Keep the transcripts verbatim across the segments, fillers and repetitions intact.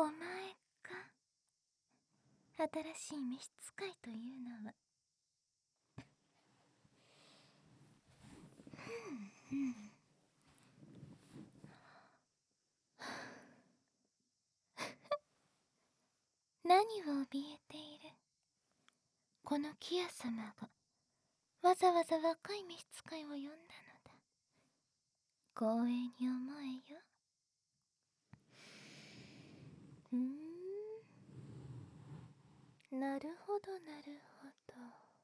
お前か。新しい召使いというのは。ふんふん。何を怯えている。このキア様がわざわざ若い召使いを呼んだのだ。光栄に思えよ。ふーん、なるほどなるほど。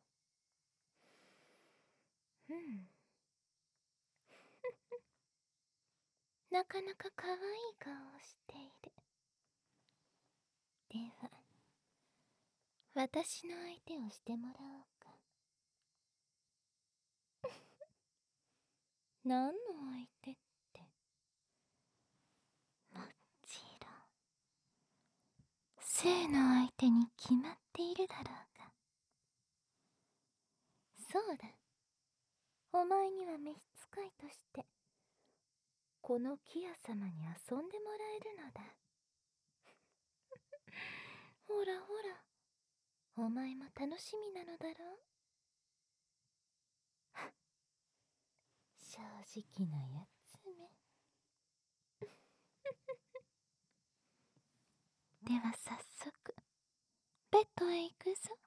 ふんなかなか可愛い顔をしている。では私の相手をしてもらおうか。何の相手って。もちろん性の相手に決まっているだろうが。そうだ、お前には召使いとしてこのキア様に遊んでもらえるのだ。ほらほら、お前も楽しみなのだろう。正直なやつめ。では早速ベッドへ行くぞ。